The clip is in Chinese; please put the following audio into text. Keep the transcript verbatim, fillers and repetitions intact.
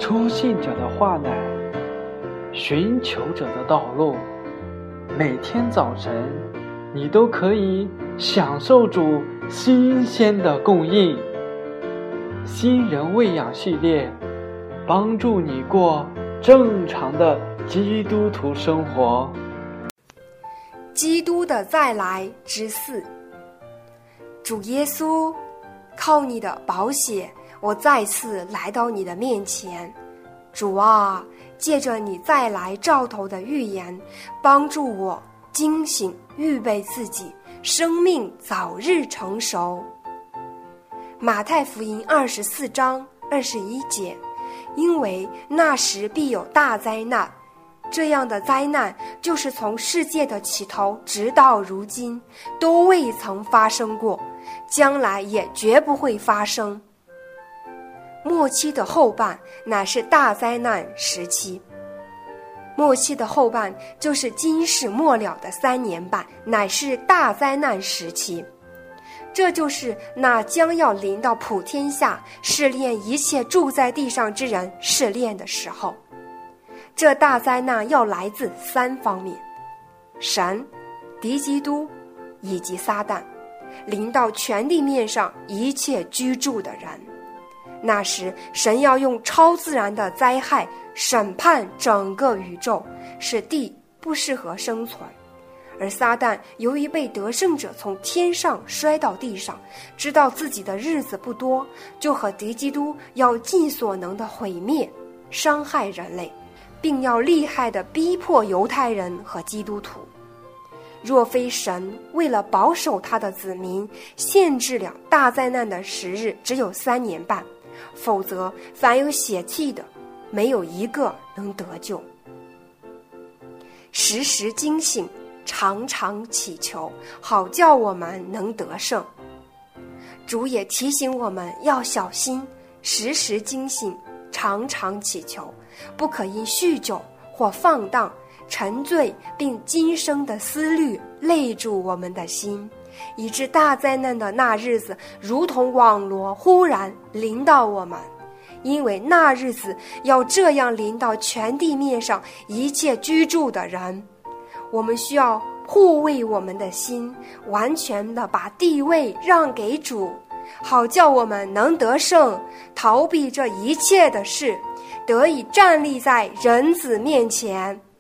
初信者的话乃寻求者的道路。每天早晨，你都可以享受主新鲜的供应。新人喂养系列，帮助你过正常的基督徒生活。 基督的再来之四。主耶稣，靠你的宝血，我再次来到你的面前。主啊，借着你再来兆头的预言，帮助我警醒预备自己，生命早日成熟。马太福音二十四章二十一节，因为那时必有大灾难，这样的灾难就是从世界的起头直到如今都未曾发生过，将来也绝不会发生。末期的后半乃是大灾难时期，末期的后半就是今世末了的三年半，乃是大灾难时期。这就是那将要临到普天下试炼一切住在地上之人试炼的时候。这大灾难要来自三方面：神、敌基督以及撒旦，临到全地面上一切居住的人。那时神要用超自然的灾害审判整个宇宙，使地不适合生存。而撒旦由于被得胜者从天上摔到地上，知道自己的日子不多，就和敌基督要尽所能的毁灭伤害人类，并要厉害地逼迫犹太人和基督徒。若非神为了保守他的子民，限制了大灾难的时日只有三年半，否则凡有血气的，没有一个能得救。时时警醒，常常祈求，好叫我们能得胜。主也提醒我们要小心，时时警醒，常常祈求，不可因酗酒或放荡沉醉，并今生的思虑累住我们的心，以致大灾难的那日子如同网罗忽然临到我们。因为那日子要这样临到全地面上一切居住的人，我们需要护卫我们的心，完全的把地位让给主，好叫我们能得胜，逃避这一切的事，得以站立在人子面前。